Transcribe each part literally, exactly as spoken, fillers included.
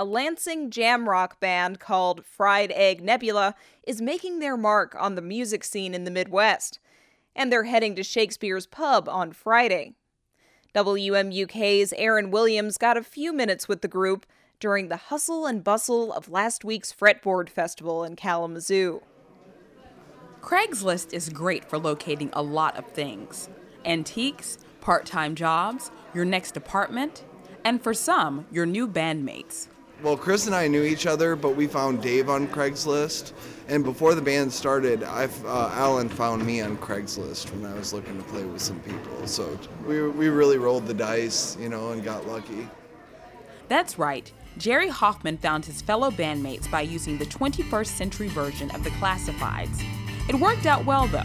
a Lansing jam rock band called Fried Egg Nebula is making their mark on the music scene in the Midwest, and they're heading to Shakespeare's Pub on Friday. W M U K's Aaron Williams got a few minutes with the group during the hustle and bustle of last week's Fretboard Festival in Kalamazoo. Craigslist is great for locating a lot of things. Antiques, part-time jobs, your next apartment, and for some, your new bandmates. Well, Chris and I knew each other, but we found Dave on Craigslist. And before the band started, I've, uh, Alan found me on Craigslist when I was looking to play with some people. So we, we really rolled the dice, you know, and got lucky. That's right. Jerry Hoffman found his fellow bandmates by using the twenty-first century version of the Classifieds. It worked out well, though.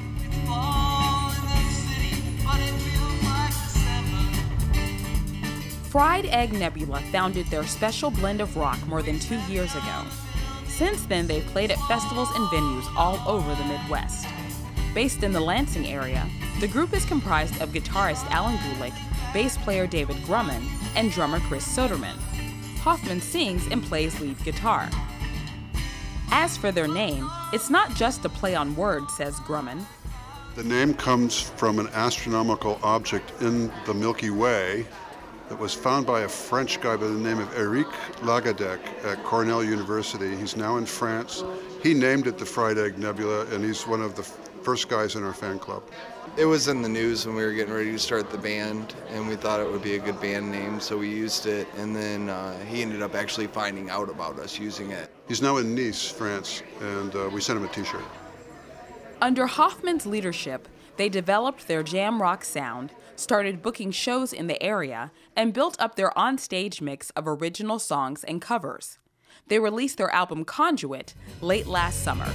Fried Egg Nebula founded their special blend of rock more than two years ago. Since then, they've played at festivals and venues all over the Midwest. Based in the Lansing area, the group is comprised of guitarist Alan Gulick, bass player David Grumman, and drummer Chris Soderman. Hoffman sings and plays lead guitar. As for their name, it's not just a play on words, says Grumman. The name comes from an astronomical object in the Milky Way that was found by a French guy by the name of Eric Lagadec at Cornell University. He's now in France. He named it the Fried Egg Nebula, and he's one of the first guys in our fan club. It was in the news when we were getting ready to start the band, and we thought it would be a good band name, so we used it, and then uh, he ended up actually finding out about us using it. He's now in Nice, France, and uh, we sent him a t-shirt. Under Hoffman's leadership, they developed their jam rock sound, started booking shows in the area, and built up their on-stage mix of original songs and covers. They released their album Conduit late last summer.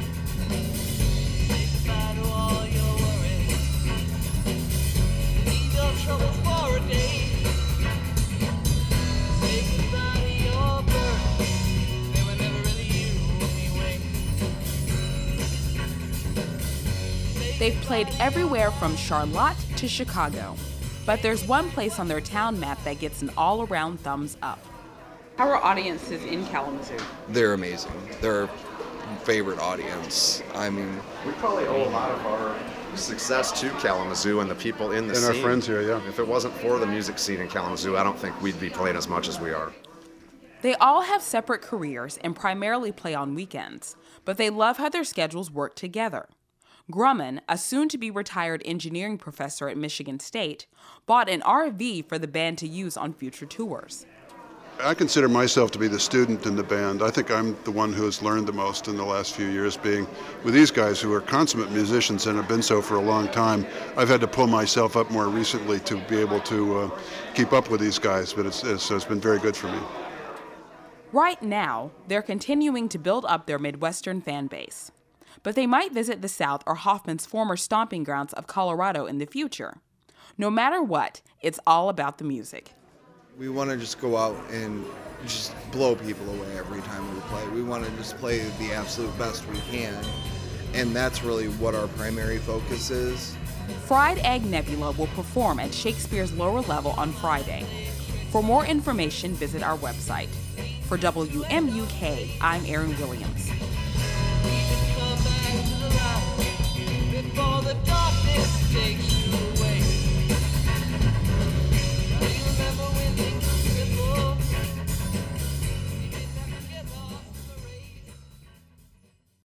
They've played everywhere from Charlotte to Chicago, but there's one place on their town map that gets an all-around thumbs up. How are audiences in Kalamazoo? They're amazing. They're our favorite audience. I mean, we probably owe a lot of our success to Kalamazoo and the people in the and scene. And our friends here, yeah. If it wasn't for the music scene in Kalamazoo, I don't think we'd be playing as much as we are. They all have separate careers and primarily play on weekends, but they love how their schedules work together. Grumman, a soon-to-be-retired engineering professor at Michigan State, bought an R V for the band to use on future tours. I consider myself to be the student in the band. I think I'm the one who has learned the most in the last few years, being with these guys who are consummate musicians and have been so for a long time. I've had to pull myself up more recently to be able to uh, keep up with these guys, but it's, it's, it's been very good for me. Right now, they're continuing to build up their Midwestern fan base. But they might visit the South or Hoffman's former stomping grounds of Colorado in the future. No matter what, it's all about the music. We want to just go out and just blow people away every time we play. We want to just play the absolute best we can, and that's really what our primary focus is. Fried Egg Nebula will perform at Shakespeare's lower level on Friday. For more information, visit our website. For W M U K, I'm Aaron Williams. Before the darkness takes you away.